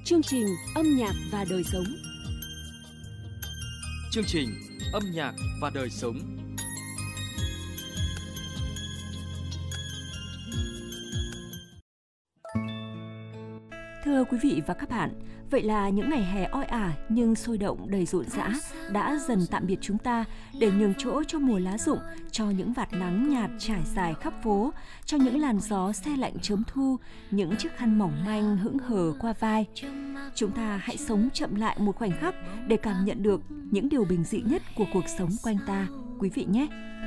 Chương trình Âm nhạc và đời sống. Chương trình Âm nhạc và đời sống. Thưa quý vị và các bạn, vậy là những ngày hè oi ả nhưng sôi động đầy rộn rã đã dần tạm biệt chúng ta để nhường chỗ cho mùa lá rụng, cho những vạt nắng nhạt trải dài khắp phố, cho những làn gió se lạnh chớm thu, những chiếc khăn mỏng manh hững hờ qua vai. Chúng ta hãy sống chậm lại một khoảnh khắc để cảm nhận được những điều bình dị nhất của cuộc sống quanh ta, quý vị nhé.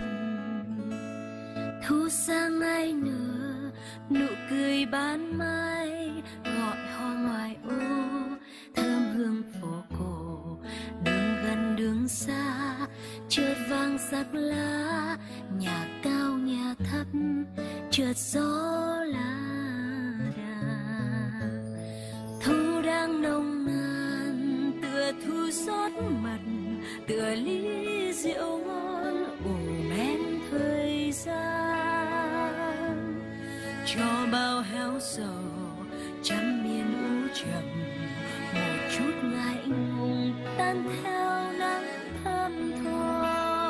Thu sang ai nữa, nụ cười ban mai gọi hoa ngoài ô, thơm hương phố cổ, đường gần đường xa, chợt vang sắc lá, nhà cao nhà thấp, chợt gió lá đà. Thu đang nồng nàn, tựa thu rót mật, tựa ly rượu ngon ủ men thời gian, cho bao héo sầu trăm miền u trầm, một chút ngại ngùng tan theo nắng thơm tho.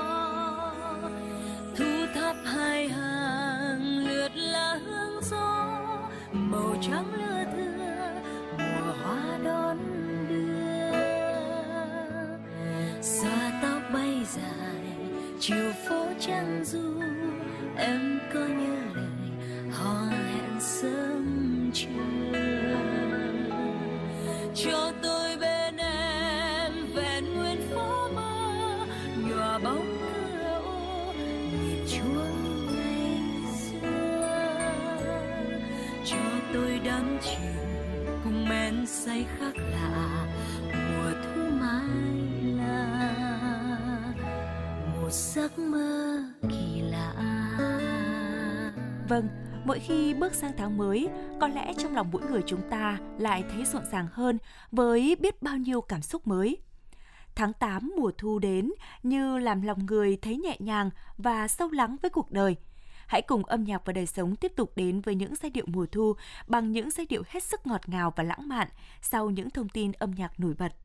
Thu thắp hai hàng lượt lá hương gió, màu trắng lưa thưa mùa hoa đón đưa. Xõa tóc bay dài chiều phố trăng du, em có nhớ lời hò hẹn sớm trưa. Cho tôi bên em vẹn nguyên phố mơ, nhòa bóng cửa ô nhịp chuông ngày xưa. Cho tôi đắm chìm cùng men say khác lạ, mùa thu mãi là một giấc mơ kỳ lạ. Vâng, mỗi khi bước sang tháng mới, có lẽ trong lòng mỗi người chúng ta lại thấy rộn ràng hơn với biết bao nhiêu cảm xúc mới. Tháng 8 mùa thu đến như làm lòng người thấy nhẹ nhàng và sâu lắng với cuộc đời. Hãy cùng Âm nhạc và đời sống tiếp tục đến với những giai điệu mùa thu bằng những giai điệu hết sức ngọt ngào và lãng mạn sau những thông tin âm nhạc nổi bật.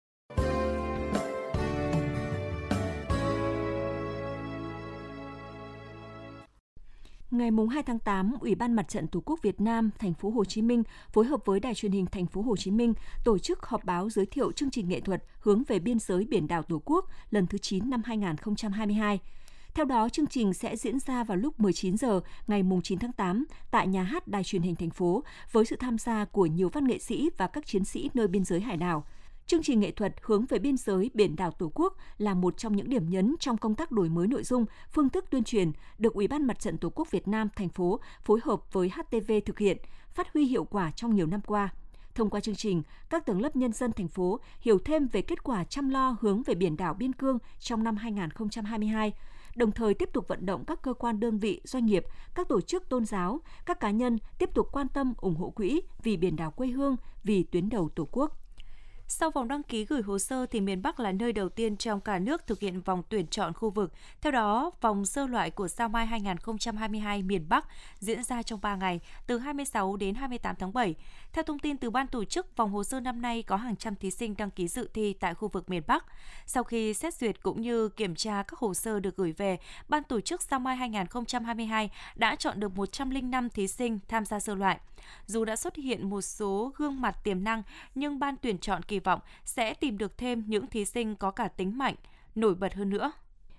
Ngày 2 tháng 8, Ủy ban Mặt trận Tổ quốc Việt Nam thành phố Hồ Chí Minh phối hợp với Đài Truyền hình thành phố Hồ Chí Minh tổ chức họp báo giới thiệu chương trình nghệ thuật hướng về biên giới biển đảo Tổ quốc lần thứ 9 năm 2022. Theo đó, chương trình sẽ diễn ra vào lúc 19 giờ ngày 9 tháng 8 tại nhà hát Đài Truyền hình thành phố với sự tham gia của nhiều văn nghệ sĩ và các chiến sĩ nơi biên giới hải đảo. Chương trình nghệ thuật hướng về biên giới biển đảo Tổ quốc là một trong những điểm nhấn trong công tác đổi mới nội dung, phương thức tuyên truyền được Ủy ban Mặt trận Tổ quốc Việt Nam thành phố phối hợp với HTV thực hiện, phát huy hiệu quả trong nhiều năm qua. Thông qua chương trình, các tầng lớp nhân dân thành phố hiểu thêm về kết quả chăm lo hướng về biển đảo biên cương trong năm 2022, đồng thời tiếp tục vận động các cơ quan đơn vị, doanh nghiệp, các tổ chức tôn giáo, các cá nhân tiếp tục quan tâm ủng hộ quỹ vì biển đảo quê hương, vì tuyến đầu Tổ quốc. Sau vòng đăng ký gửi hồ sơ thì miền Bắc là nơi đầu tiên trong cả nước thực hiện vòng tuyển chọn khu vực. Theo đó, vòng sơ loại của Sao Mai 2022 miền Bắc diễn ra trong 3 ngày, từ 26 đến 28 tháng 7. Theo thông tin từ ban tổ chức, vòng hồ sơ năm nay có hàng trăm thí sinh đăng ký dự thi tại khu vực miền Bắc. Sau khi xét duyệt cũng như kiểm tra các hồ sơ được gửi về, ban tổ chức Sao Mai 2022 đã chọn được 105 thí sinh tham gia sơ loại. Dù đã xuất hiện một số gương mặt tiềm năng, nhưng ban tuyển chọn kỳ vọng sẽ tìm được thêm những thí sinh có cả tính mạnh, nổi bật hơn nữa.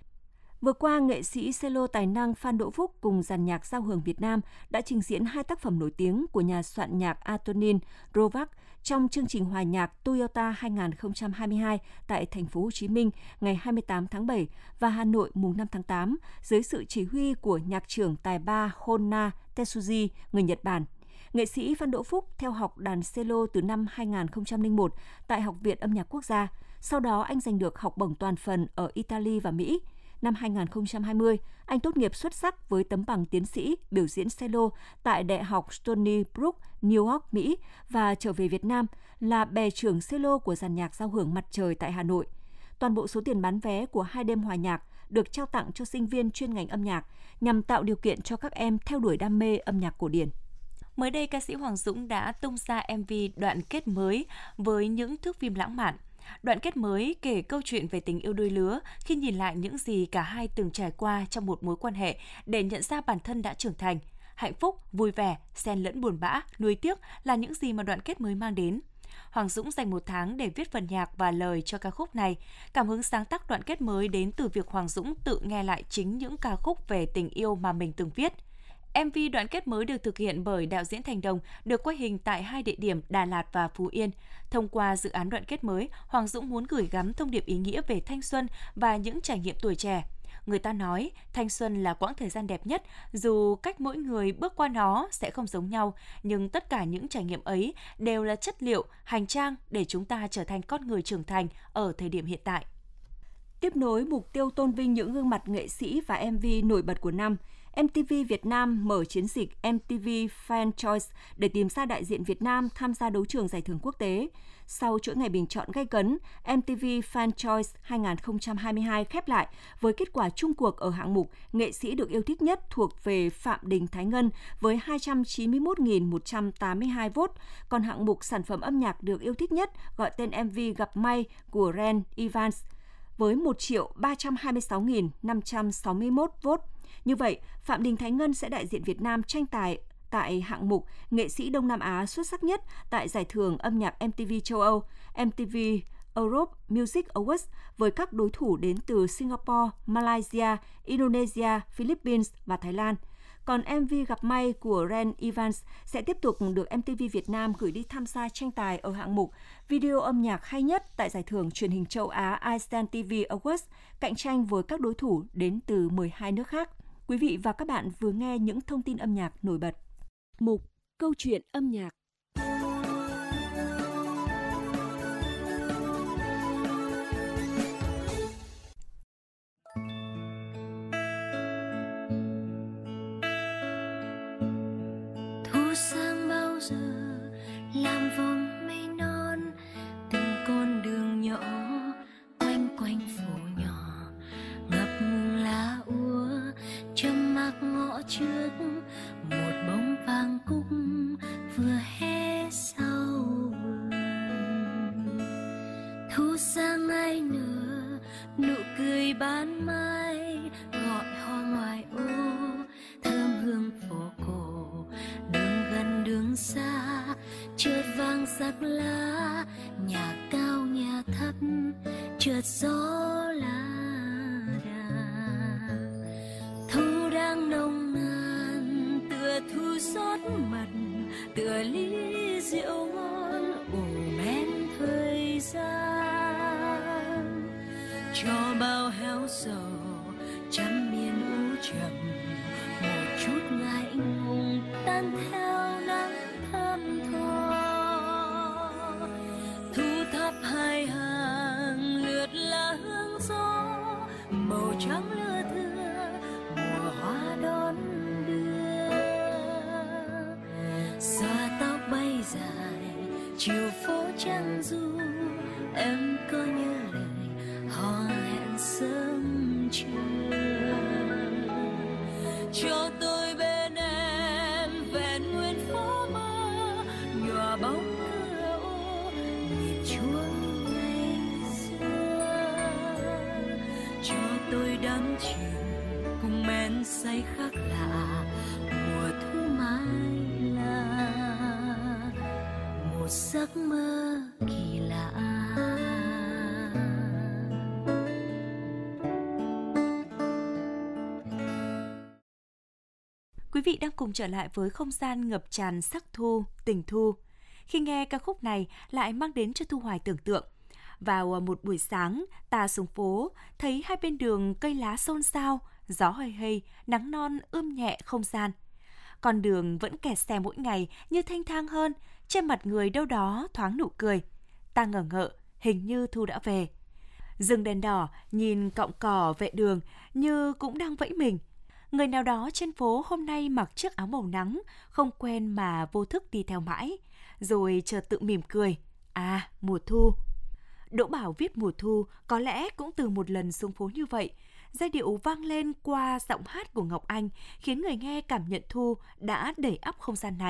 Vừa qua, nghệ sĩ cello tài năng Phan Đỗ Phúc cùng dàn nhạc giao hưởng Việt Nam đã trình diễn 2 tác phẩm nổi tiếng của nhà soạn nhạc Antonin Dvořák trong chương trình hòa nhạc Toyota 2022 tại thành phố Hồ Chí Minh ngày 28 tháng 7 và Hà Nội mùng 5 tháng 8 dưới sự chỉ huy của nhạc trưởng tài ba Honna Tetsuji, người Nhật Bản. Nghệ sĩ Phan Đỗ Phúc theo học đàn cello từ năm 2001 tại Học viện Âm nhạc Quốc gia. Sau đó anh giành được học bổng toàn phần ở Italy và Mỹ. Năm 2020, anh tốt nghiệp xuất sắc với tấm bằng tiến sĩ biểu diễn cello tại Đại học Stony Brook, New York, Mỹ và trở về Việt Nam là bè trưởng cello của dàn nhạc giao hưởng Mặt trời tại Hà Nội. Toàn bộ số tiền bán vé của 2 đêm hòa nhạc được trao tặng cho sinh viên chuyên ngành âm nhạc nhằm tạo điều kiện cho các em theo đuổi đam mê âm nhạc cổ điển. Mới đây, ca sĩ Hoàng Dũng đã tung ra MV Đoạn kết mới với những thước phim lãng mạn. Đoạn kết mới kể câu chuyện về tình yêu đôi lứa khi nhìn lại những gì cả hai từng trải qua trong một mối quan hệ để nhận ra bản thân đã trưởng thành. Hạnh phúc, vui vẻ, xen lẫn buồn bã, nuối tiếc là những gì mà đoạn kết mới mang đến. Hoàng Dũng dành 1 tháng để viết phần nhạc và lời cho ca khúc này. Cảm hứng sáng tác đoạn kết mới đến từ việc Hoàng Dũng tự nghe lại chính những ca khúc về tình yêu mà mình từng viết. MV Đoạn kết mới được thực hiện bởi đạo diễn Thành Đồng, được quay hình tại 2 địa điểm Đà Lạt và Phú Yên. Thông qua dự án Đoạn kết mới, Hoàng Dũng muốn gửi gắm thông điệp ý nghĩa về thanh xuân và những trải nghiệm tuổi trẻ. Người ta nói, thanh xuân là quãng thời gian đẹp nhất, dù cách mỗi người bước qua nó sẽ không giống nhau, nhưng tất cả những trải nghiệm ấy đều là chất liệu, hành trang để chúng ta trở thành con người trưởng thành ở thời điểm hiện tại. Tiếp nối mục tiêu tôn vinh những gương mặt nghệ sĩ và MV nổi bật của năm, MTV Việt Nam mở chiến dịch MTV Fan Choice để tìm ra đại diện Việt Nam tham gia đấu trường giải thưởng quốc tế. Sau chuỗi ngày bình chọn gay cấn, MTV Fan Choice 2022 khép lại với kết quả chung cuộc ở hạng mục nghệ sĩ được yêu thích nhất thuộc về Phạm Đình Thái Ngân với 291.182 vote, còn hạng mục sản phẩm âm nhạc được yêu thích nhất gọi tên MV Gặp May của Ren Evans với 1.326.561 vote. Như vậy, Phạm Đình Thái Ngân sẽ đại diện Việt Nam tranh tài tại hạng mục nghệ sĩ Đông Nam Á xuất sắc nhất tại giải thưởng âm nhạc MTV châu Âu, MTV Europe Music Awards với các đối thủ đến từ Singapore, Malaysia, Indonesia, Philippines và Thái Lan. Còn MV Gặp May của Ren Evans sẽ tiếp tục được MTV Việt Nam gửi đi tham gia tranh tài ở hạng mục video âm nhạc hay nhất tại giải thưởng truyền hình châu Á Iceland TV Awards, cạnh tranh với các đối thủ đến từ 12 nước khác. Quý vị và các bạn vừa nghe những thông tin âm nhạc nổi bật. Mục Câu chuyện âm nhạc. Thu sang bao giờ làm vòng mây non, từng con đường nhỏ quanh quanh phố nhỏ, ngập ngừng lá úa châm mạc ngõ trước, một bông vàng cúc vừa hé sau vườn. Thu sang ai nở nụ cười ban mai, gọi hoa ngoài ô thơm hương phố cổ, đường gần đường xa chợt vang sắc lá, nhà cao nhà thấp chợt gió lá đà. Thu đang nồng nàn tựa thu rót mật, tựa ly rượu ngon ủ men thời gian, cho bao héo sầu trăm miền u trầm, một chút ngại ngùng tan theo nắng thơm tho. Thu thắp hai hàng lượt lá hương gió, màu trắng lưa thưa mùa hoa đón đưa. Xõa tóc bay dài chiều phố trăng du, em có nhớ lời hò hẹn sớm trưa. Cho tôi bên em vẹn nguyên phố mơ, nhòa bóng cửa ô nhịp chuông ngày xưa. Cho tôi đắm chìm cùng men say khác lạ, mùa thu mãi là một giấc mơ kỳ lạ. Quý vị đang cùng trở lại với không gian ngập tràn sắc thu, tình thu. Khi nghe ca khúc này lại mang đến cho Thu Hoài tưởng tượng. Vào một buổi sáng, ta xuống phố, thấy hai bên đường cây lá xôn xao, gió hơi hơi, nắng non ươm nhẹ không gian. Con đường vẫn kẹt xe mỗi ngày như thanh thang hơn, trên mặt người đâu đó thoáng nụ cười. Ta ngờ ngợ, hình như Thu đã về. Dừng đèn đỏ, nhìn cọng cỏ vệ đường như cũng đang vẫy mình. Người nào đó trên phố hôm nay mặc chiếc áo màu nắng, không quen mà vô thức đi theo mãi, rồi chợt tự mỉm cười. À, mùa thu. Đỗ Bảo viết mùa thu có lẽ cũng từ một lần xuống phố như vậy. Giai điệu vang lên qua giọng hát của Ngọc Anh khiến người nghe cảm nhận thu đã đẩy ắp không gian này.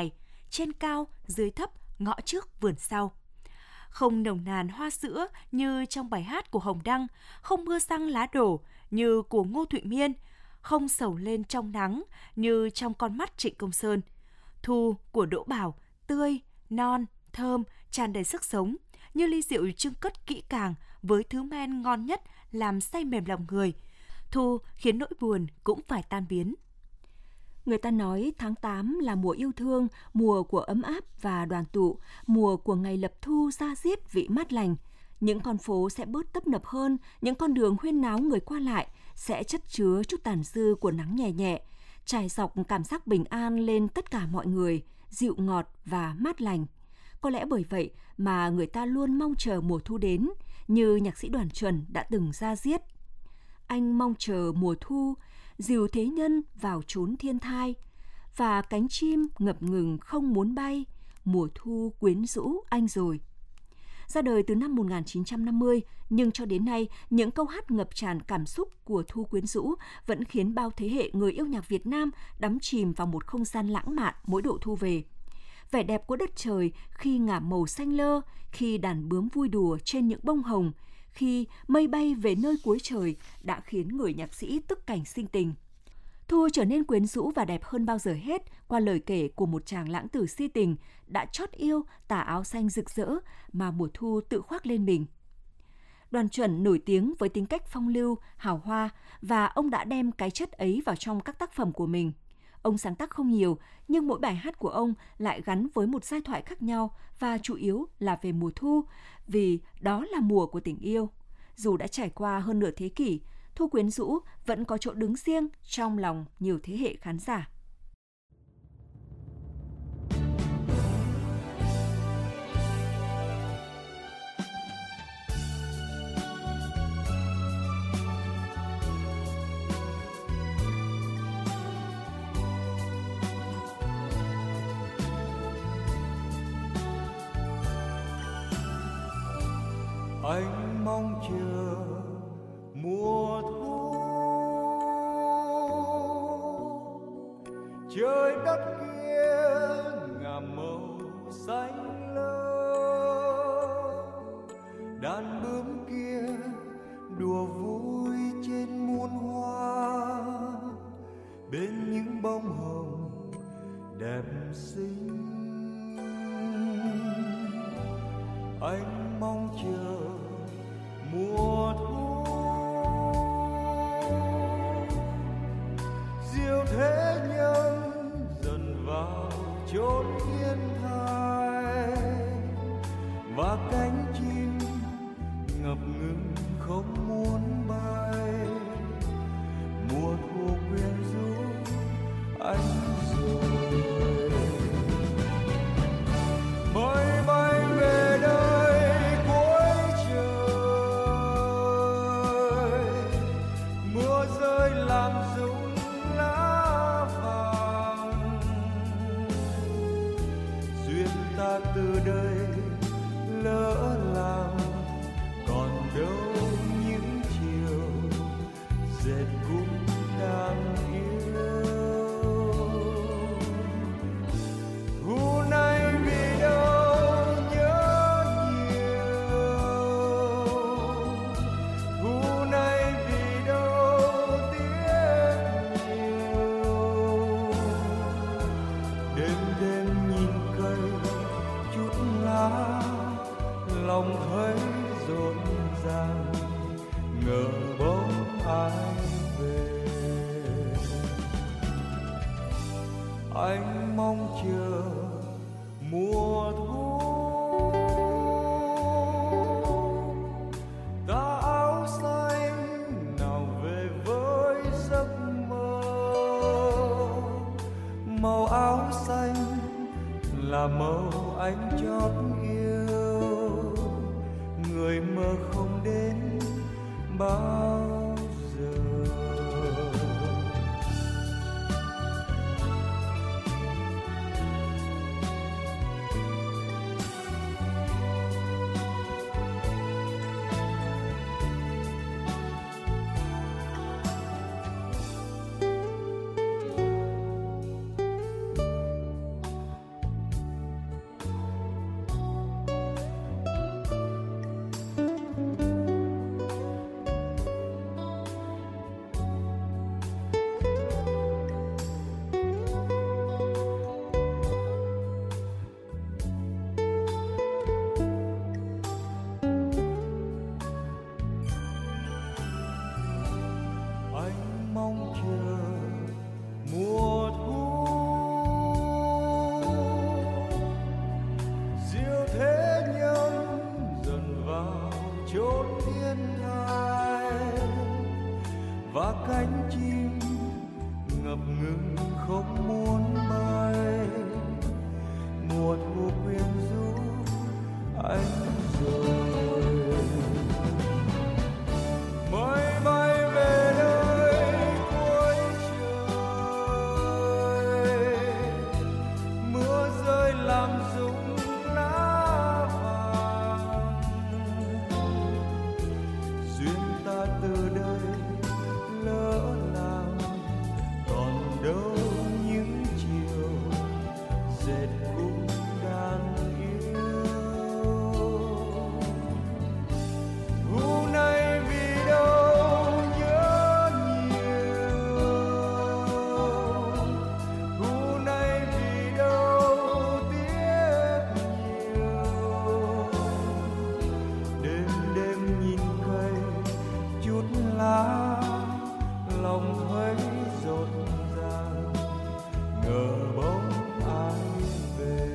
trên cao, dưới thấp, ngõ trước, vườn sau. Không nồng nàn hoa sữa như trong bài hát của Hồng Đăng, không mưa giăng lá đổ như của Ngô Thụy Miên, không sầu lên trong nắng như trong Con mắt Trịnh Công Sơn. Thu của Đỗ Bảo tươi, non, thơm, tràn đầy sức sống, như ly rượu chưng cất kỹ càng với thứ men ngon nhất làm say mềm lòng người. Thu khiến nỗi buồn cũng phải tan biến. Người ta nói tháng 8 là mùa yêu thương, mùa của ấm áp và đoàn tụ, mùa của ngày lập thu ra diết vị mát lành. Những con phố sẽ bớt tấp nập hơn, những con đường huyên náo người qua lại sẽ chất chứa chút tàn dư của nắng nhẹ nhẹ, trải dọc cảm giác bình an lên tất cả mọi người, dịu ngọt và mát lành. Có lẽ bởi vậy mà người ta luôn mong chờ mùa thu đến, như nhạc sĩ Đoàn Chuẩn đã từng ra diết. Anh mong chờ mùa thu, dìu thế nhân vào chốn thiên thai, và cánh chim ngập ngừng không muốn bay, mùa thu quyến rũ anh rồi. Ra đời từ năm 1950, nhưng cho đến nay, những câu hát ngập tràn cảm xúc của Thu quyến rũ vẫn khiến bao thế hệ người yêu nhạc Việt Nam đắm chìm vào một không gian lãng mạn mỗi độ thu về. Vẻ đẹp của đất trời khi ngả màu xanh lơ, khi đàn bướm vui đùa trên những bông hồng, khi mây bay về nơi cuối trời đã khiến người nhạc sĩ tức cảnh sinh tình. Thu trở nên quyến rũ và đẹp hơn bao giờ hết qua lời kể của một chàng lãng tử si tình đã chót yêu tà áo xanh rực rỡ mà mùa thu tự khoác lên mình. Đoàn Chuẩn nổi tiếng với tính cách phong lưu, hào hoa và ông đã đem cái chất ấy vào trong các tác phẩm của mình. Ông sáng tác không nhiều, nhưng mỗi bài hát của ông lại gắn với một giai thoại khác nhau và chủ yếu là về mùa thu, vì đó là mùa của tình yêu. Dù đã trải qua hơn nửa thế kỷ, Thu quyến rũ vẫn có chỗ đứng riêng trong lòng nhiều thế hệ khán giả. Anh mong chờ mùa thu, trời đất kia ngả màu xanh lơ, đàn bướm kia đùa vui trên muôn hoa, bên những bông hồng đẹp xinh. Anh mong chờ mùa thu, diệu thế nhân dần vào chốn thiên thai, và cánh chim ngập ngừng không muốn bay. Mùa thu quyến rũ anh rồi, mây bay về nơi cuối trời, mưa rơi làm rụng lá vàng. Duyên ta từ đây lỡ làng, còn đâu những chiều dệt cung đang yêu. Thu này vì đâu nhớ nhiều, thu này vì đâu tiếc nhiều. Đêm đêm nhìn cây chút lá, lòng thấy rộn ràng, ngờ bóng ai về. Anh mong chờ mùa thu, tà áo xanh nào về với giấc mơ. Màu áo xanh là màu anh chót yêu, người mơ không đến bao giờ. không muốn bay, mùa thu quyến rũ anh rồi. Mới bay về nơi cuối trời, mưa rơi làm rụng lá vàng. Duyên ta từ đây lỡ làng, còn đâu những chiều dệt cung đàn yêu. Thu này vì đâu nhớ nhiều, thu này vì đâu tiếc nhiều. Đêm đêm nhìn cây chút lá, lòng thấy rộn ràng, ngờ bóng ai về.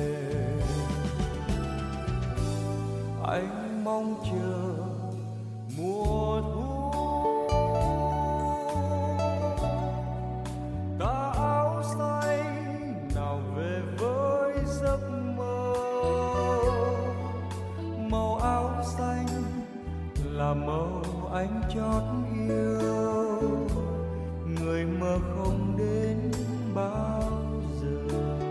Anh mong chờ mùa thu, tà áo xanh nào về với giấc mơ. Màu áo xanh là màu anh chót yêu, người mơ không đến bao giờ.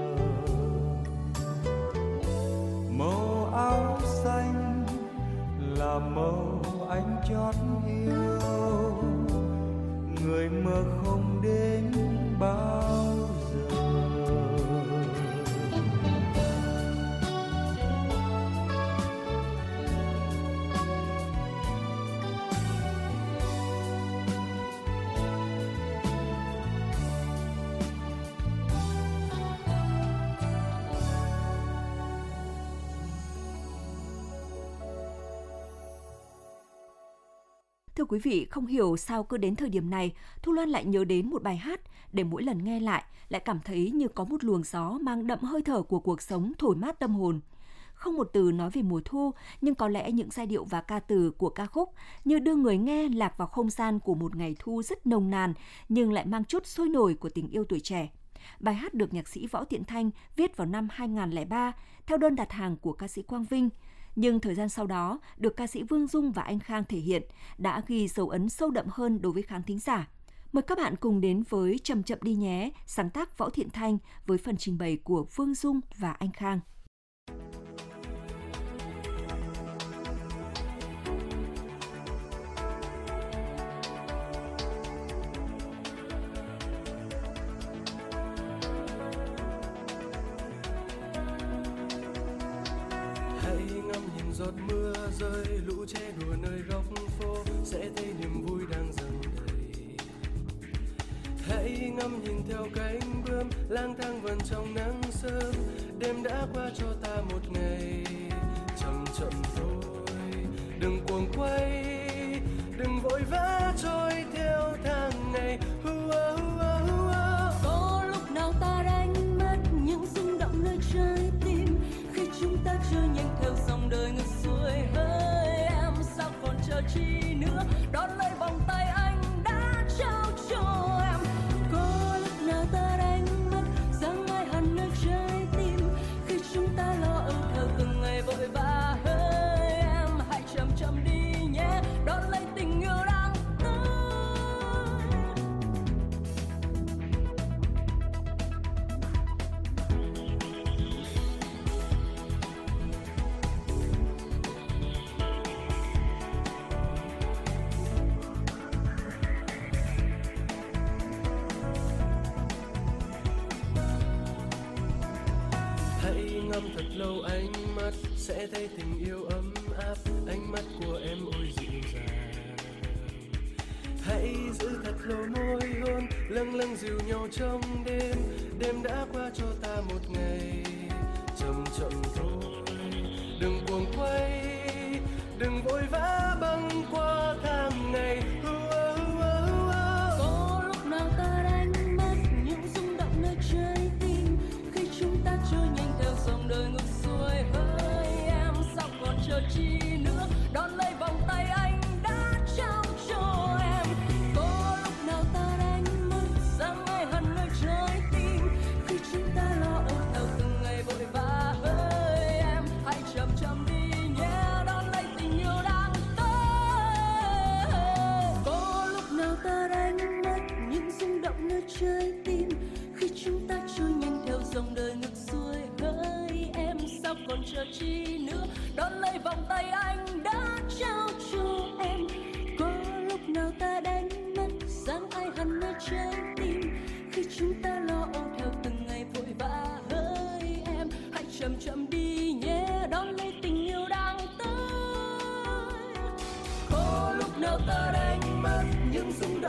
Màu áo xanh là màu anh chót yêu, người mơ không đến bao giờ. Thưa quý vị, không hiểu sao cứ đến thời điểm này, Thu Loan lại nhớ đến một bài hát để mỗi lần nghe lại cảm thấy như có một luồng gió mang đậm hơi thở của cuộc sống thổi mát tâm hồn. Không một từ nói về mùa thu, nhưng có lẽ những giai điệu và ca từ của ca khúc như đưa người nghe lạc vào không gian của một ngày thu rất nồng nàn, nhưng lại mang chút sôi nổi của tình yêu tuổi trẻ. Bài hát được nhạc sĩ Võ Thiện Thanh viết vào năm 2003 theo đơn đặt hàng của ca sĩ Quang Vinh. Nhưng thời gian sau đó, được ca sĩ Vương Dung và anh Khang thể hiện, đã ghi dấu ấn sâu đậm hơn đối với khán thính giả. Mời các bạn cùng đến với Chậm Chậm Đi Nhé, sáng tác Võ Thiện Thanh với phần trình bày của Vương Dung và anh Khang. Giọt mưa rơi, lũ trẻ đùa nơi góc phố, sẽ thấy niềm vui đang dần đầy. Hãy ngắm nhìn theo cánh bướm lang thang vần trong nắng sớm. Đêm đã qua cho ta một ngày, chậm chậm thôi, đừng cuồng quay, đừng vội vã trôi theo tháng ngày. Có lúc nào ta đánh mất những rung động nơi trái tim, khi chúng ta trôi nhanh theo dòng đời ngược xuôi. Hỡi em sao còn chờ chi nữa, đón lấy vòng tay anh đã trao cho em. Có lúc nào ta đánh mất dáng ai hằn nơi trái tim, khi chúng ta lo âu theo từng ngày vội vã. Hỡi em hãy chậm chậm đi nhé, đón lấy tình yêu đang tới. Ngắm thật lâu ánh mắt sẽ thấy tình yêu ấm áp, ánh mắt của em ôi dịu dàng. Hãy giữ thật lâu môi hôn, lâng lâng dìu nhau trong đêm. Đêm đã qua cho ta một ngày, chậm chậm thôi, đừng cuồng quay, đừng vội vã băng qua tháng ngày. Có lúc nào ta đánh mất những rung động nơi trái tim, khi chúng ta trôi nhanh theo dòng đời ngược xuôi. Hỡi em sao còn chờ chi nữa, đón lấy vòng tay anh đã trao cho em. Có lúc nào ta đánh mất dáng ai hằn nơi trái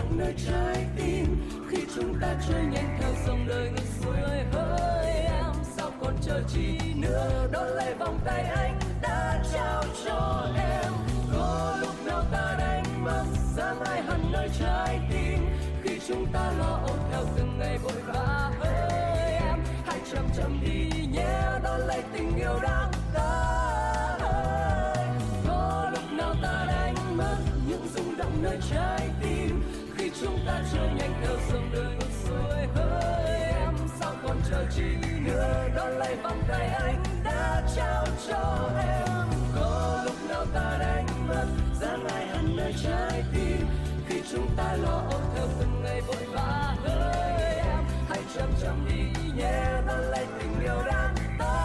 đọng nơi trái tim. Khi chúng ta trôi nhanh theo dòng đời ngược xuôi, hỡi em sao còn chờ chi nữa, đón lấy vòng tay anh đã trao cho em. Có lúc nào ta đánh mất dáng ai hằn nơi trái tim, khi chúng ta lo âu theo từng ngày vội vã, hỡi em hãy chậm chậm đi nhé, đón lấy tình yêu đáng tới. Có lúc nào ta đánh mất những rung động nơi trái tim, khi chúng ta trôi nhanh theo dòng đời ngược xuôi, hỡi em sao còn chờ chi nữa, đón lấy vòng tay anh đã trao cho em. Có lúc nào ta đánh mất dáng ai hằn nơi trái tim, khi chúng ta lo âu theo từng ngày vội vã, hỡi em hãy chậm chậm đi nhé, đón lấy tình yêu đáng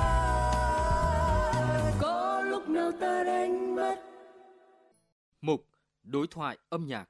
tới. Có lúc nào ta đánh mất. Mục đối thoại âm nhạc.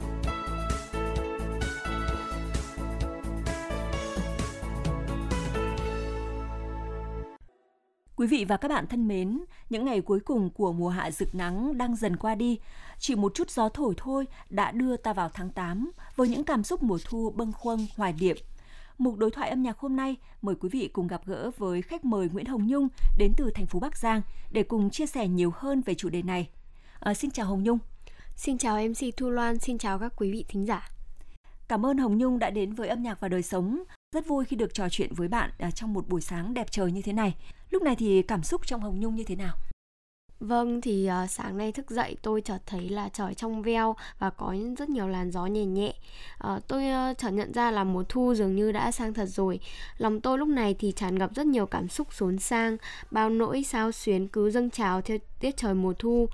Quý vị và các bạn thân mến, những ngày cuối cùng của mùa hạ rực nắng đang dần qua đi. Chỉ một chút gió thổi thôi đã đưa ta vào tháng 8 với những cảm xúc mùa thu bâng khuâng hoài niệm. Mục đối thoại âm nhạc hôm nay mời quý vị cùng gặp gỡ với khách mời Nguyễn Hồng Nhung đến từ thành phố Bắc Giang để cùng chia sẻ nhiều hơn về chủ đề này. Xin chào Hồng Nhung. Xin chào MC Thu Loan, xin chào các quý vị thính giả. Cảm ơn Hồng Nhung đã đến với Âm nhạc và đời sống. Rất vui khi được trò chuyện với bạn trong một buổi sáng đẹp trời như thế này. Lúc này thì cảm xúc trong Hồng Nhung như thế nào? Vâng, thì sáng nay thức dậy tôi chợt thấy là trời trong veo và có rất nhiều làn gió nhẹ nhẹ. Tôi chợt nhận ra là mùa thu dường như đã sang thật rồi. Lòng tôi lúc này thì tràn ngập rất nhiều cảm xúc xốn sang, bao nỗi xao xuyến cứ dâng trào theo tiết trời mùa thu.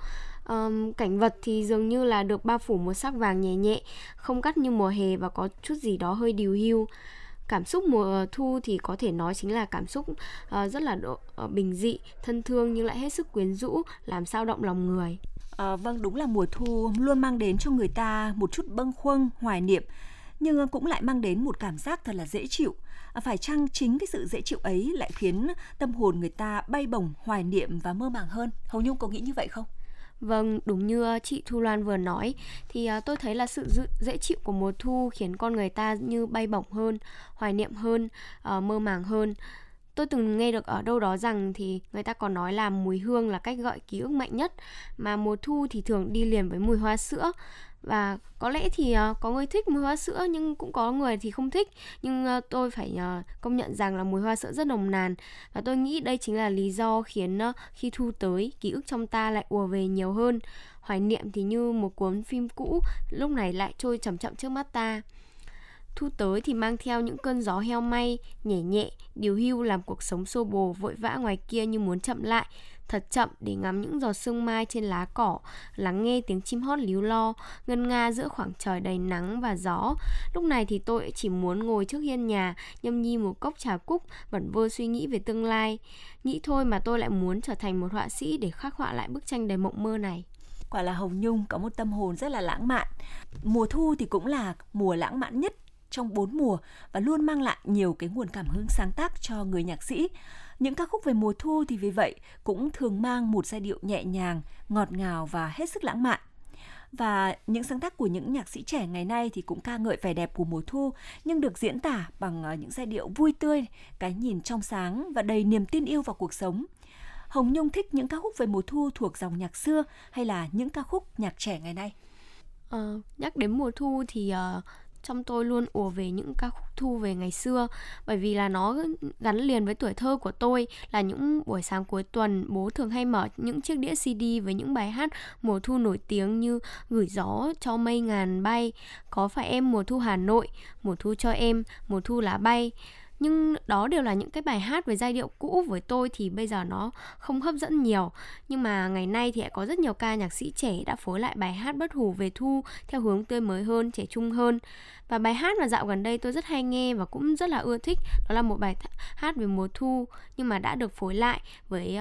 Cảnh vật thì dường như là được bao phủ một sắc vàng nhẹ nhẹ, không gắt như mùa hè và có chút gì đó hơi điều hưu. Cảm xúc mùa thu thì có thể nói chính là cảm xúc rất là bình dị, thân thương nhưng lại hết sức quyến rũ, làm sao động lòng người. Vâng, đúng là mùa thu luôn mang đến cho người ta một chút bâng khuâng, hoài niệm, nhưng cũng lại mang đến một cảm giác thật là dễ chịu. Phải chăng chính cái sự dễ chịu ấy lại khiến tâm hồn người ta bay bổng, hoài niệm và mơ màng hơn? Hồng Nhung có nghĩ như vậy không? Vâng, đúng như chị Thu Loan vừa nói thì tôi thấy là sự dễ chịu của mùa thu khiến con người ta như bay bổng hơn, hoài niệm hơn, mơ màng hơn. Tôi từng nghe được ở đâu đó rằng thì người ta còn nói là mùi hương là cách gợi ký ức mạnh nhất, mà mùa thu thì thường đi liền với mùi hoa sữa. Và có lẽ thì có người thích mùi hoa sữa nhưng cũng có người thì không thích. Nhưng tôi phải công nhận rằng là mùi hoa sữa rất nồng nàn. Và tôi nghĩ đây chính là lý do khiến khi thu tới, ký ức trong ta lại ùa về nhiều hơn. Hoài niệm thì như một cuốn phim cũ, lúc này lại trôi chậm chậm trước mắt ta. Thu tới thì mang theo những cơn gió heo may, nhẹ nhẹ, điều hưu làm cuộc sống xô bồ vội vã ngoài kia như muốn chậm lại, thật chậm để ngắm những giọt sương mai trên lá cỏ, lắng nghe tiếng chim hót líu lo, ngân nga giữa khoảng trời đầy nắng và gió. Lúc này thì tôi chỉ muốn ngồi trước hiên nhà, nhâm nhi một cốc trà cúc, vẩn vơ suy nghĩ về tương lai. Nghĩ thôi mà tôi lại muốn trở thành một họa sĩ để khắc họa lại bức tranh đầy mộng mơ này. Quả là Hồng Nhung có một tâm hồn rất là lãng mạn. Mùa thu thì cũng là mùa lãng mạn nhất trong 4 mùa và luôn mang lại nhiều cái nguồn cảm hứng sáng tác cho người nhạc sĩ. Những ca khúc về mùa thu thì vì vậy cũng thường mang một giai điệu nhẹ nhàng, ngọt ngào và hết sức lãng mạn. Và những sáng tác của những nhạc sĩ trẻ ngày nay thì cũng ca ngợi vẻ đẹp của mùa thu, nhưng được diễn tả bằng những giai điệu vui tươi, cái nhìn trong sáng và đầy niềm tin yêu vào cuộc sống. Hồng Nhung thích những ca khúc về mùa thu thuộc dòng nhạc xưa hay là những ca khúc nhạc trẻ ngày nay? Nhắc đến mùa thu thì trong tôi luôn ùa về những ca khúc thu về ngày xưa, bởi vì là nó gắn liền với tuổi thơ của tôi. Là những buổi sáng cuối tuần, bố thường hay mở những chiếc đĩa CD với những bài hát mùa thu nổi tiếng như Gửi gió cho mây ngàn bay, Có phải em mùa thu Hà Nội, Mùa thu cho em, Mùa thu lá bay. Nhưng đó đều là những cái bài hát với giai điệu cũ, với tôi thì bây giờ nó không hấp dẫn nhiều. Nhưng mà ngày nay thì lại có rất nhiều ca nhạc sĩ trẻ đã phối lại bài hát bất hủ về thu theo hướng tươi mới hơn, trẻ trung hơn. Và bài hát mà dạo gần đây tôi rất hay nghe và cũng rất là ưa thích, đó là một bài hát về mùa thu nhưng mà đã được phối lại với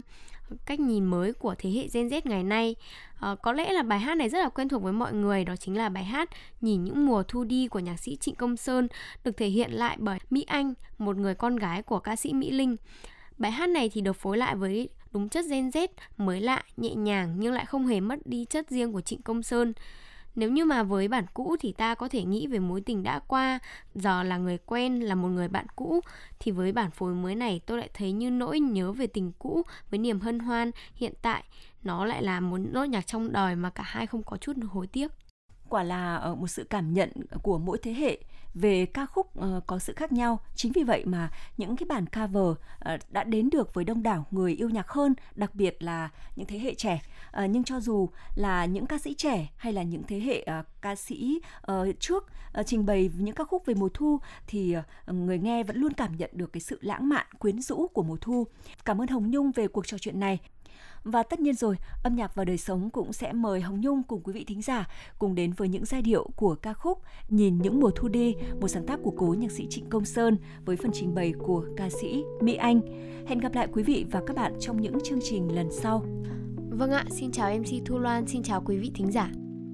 cách nhìn mới của thế hệ Gen Z ngày nay. Có lẽ là bài hát này rất là quen thuộc với mọi người, đó chính là bài hát Nhìn những mùa thu đi của nhạc sĩ Trịnh Công Sơn, được thể hiện lại bởi Mỹ Anh, một người con gái của ca sĩ Mỹ Linh. Bài hát này thì được phối lại với đúng chất Gen Z, mới lạ, nhẹ nhàng nhưng lại không hề mất đi chất riêng của Trịnh Công Sơn. Nếu như mà với bản cũ thì ta có thể nghĩ về mối tình đã qua, giờ là người quen, là một người bạn cũ. Thì với bản phối mới này tôi lại thấy như nỗi nhớ về tình cũ với niềm hân hoan hiện tại. Nó lại là một nốt nhạc trong đời mà cả hai không có chút hối tiếc. Quả là một sự cảm nhận của mỗi thế hệ về ca khúc có sự khác nhau. Chính vì vậy mà những cái bản cover đã đến được với đông đảo người yêu nhạc hơn, đặc biệt là những thế hệ trẻ. Nhưng cho dù là những ca sĩ trẻ hay là những thế hệ ca sĩ trước trình bày những ca khúc về mùa thu thì người nghe vẫn luôn cảm nhận được cái sự lãng mạn, quyến rũ của mùa thu. Cảm ơn Hồng Nhung về cuộc trò chuyện này. Và tất nhiên rồi, âm nhạc và đời sống cũng sẽ mời Hồng Nhung cùng quý vị thính giả cùng đến với những giai điệu của ca khúc Nhìn những mùa thu đi, một sáng tác của cố nhạc sĩ Trịnh Công Sơn với phần trình bày của ca sĩ Mỹ Anh. Hẹn gặp lại quý vị và các bạn trong những chương trình lần sau. Vâng ạ, xin chào MC Thu Loan, xin chào quý vị thính giả.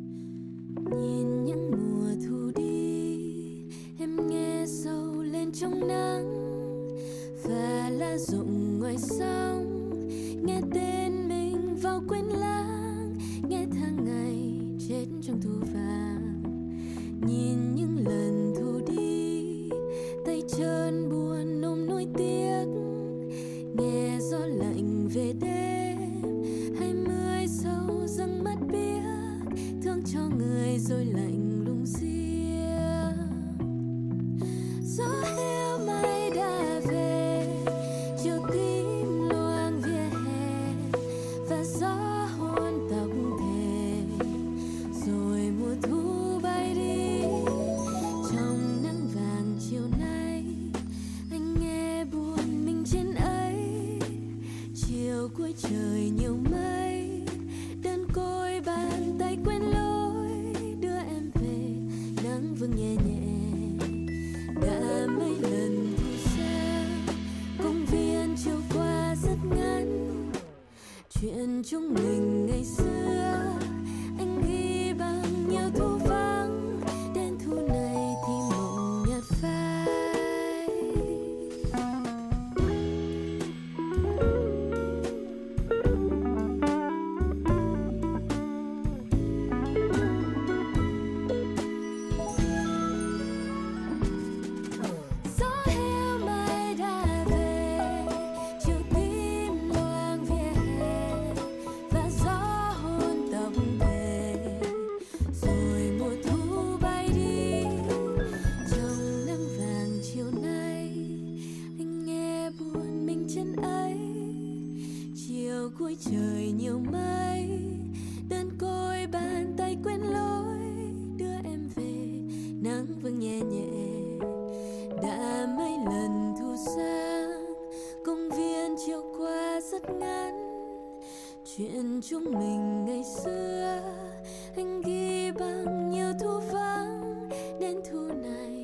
Nhìn những mùa thu đi, em nghe sâu lên trong nắng và lá rụng ngoài sông, nghe tên mình vào quên lãng, nghe tháng ngày chết trong thu vàng. Nhìn những lần thu đi, tay chân buồn ôm nỗi tiếc, nghe gió lạnh về đêm, 20 sâu răng mắt biếc, thương cho người rồi lạnh lùng riêng. Gió heo mai đã về, chiều tím loang vỉa hè và gió hôn tóc thề, rồi mùa thu bay đi. Trong nắng vàng chiều nay, anh nghe buồn mình trên ấy. Chiều cuối trời nhiều mây, đơn côi bàn tay quên lối, đưa em về nắng vương nhẹ nhẹ. Đã mấy lần thu sang công viên chiều qua rất ngắn, chuyện chúng mình ngày xưa anh ghi bằng nhiều thu vắng, đến thu này thì mộng nhạt phai. Gió heo mai đã về, chiều tím loang vỉa hè và gió hôn tóc thề, rồi mùa thu bay đi. Trong nắng vàng chiều nay, anh nghe buồn mình chân ấy. Chiều cuối trời nhiều mây, đơn côi bàn tay quên lối, đưa em về nắng vương nhẹ nhẹ. Đã mấy lần thu sang công viên chiều qua rất ngắn, chuyện chúng mình ngày xưa anh ghi bằng nhiều thu vắng, đến thu này